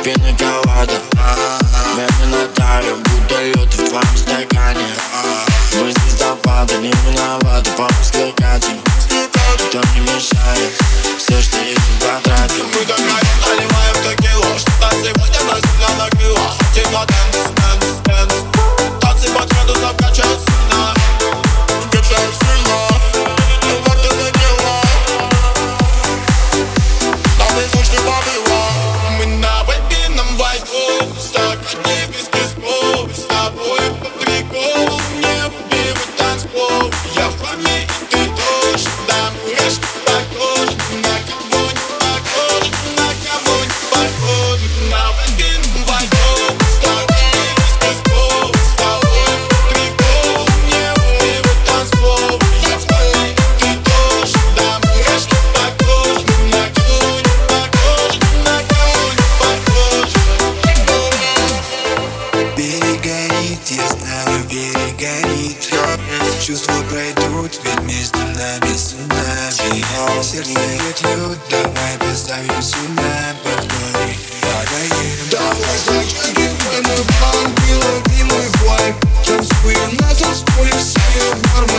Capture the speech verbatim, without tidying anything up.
пина-колада. Медленно таю, будто лед в твоем стакане. Мы звездопады, не виноваты, по-русски катим. Кто не мешает, все, что есть, потратим. Мы до края наливаем текилу, что-то сегодня нас сильно накрыло. Хотим на дэнс, дэнс, дэнс. Танцы по тренду закачают сильно, качают сильно. Вот это дело, нам и слышно побыло. Мы на вебином вайбу, стакане без песку. С тобой по приколу, не убивай танцпол. Я в хламе, и ты тоже, да, мурашки похожи на кого-нибудь похожи, на кого-нибудь похожи. На вебином вайбу, стакане без песку. С тобой по приколу, не убивай танцпол. Я в хламе, и ты тоже, да, мурашки похожи на кого-нибудь похожи, на кого-нибудь похожи. Перегорит, я знаю, перегорит. Чувства пройдут, ведь между нами цунами. Сердце бьет лед, давай поставим сюда. Повтори, подаем. Давай зажги мой план, и лови мой вайб. Танцуем на танцполе, все нормально.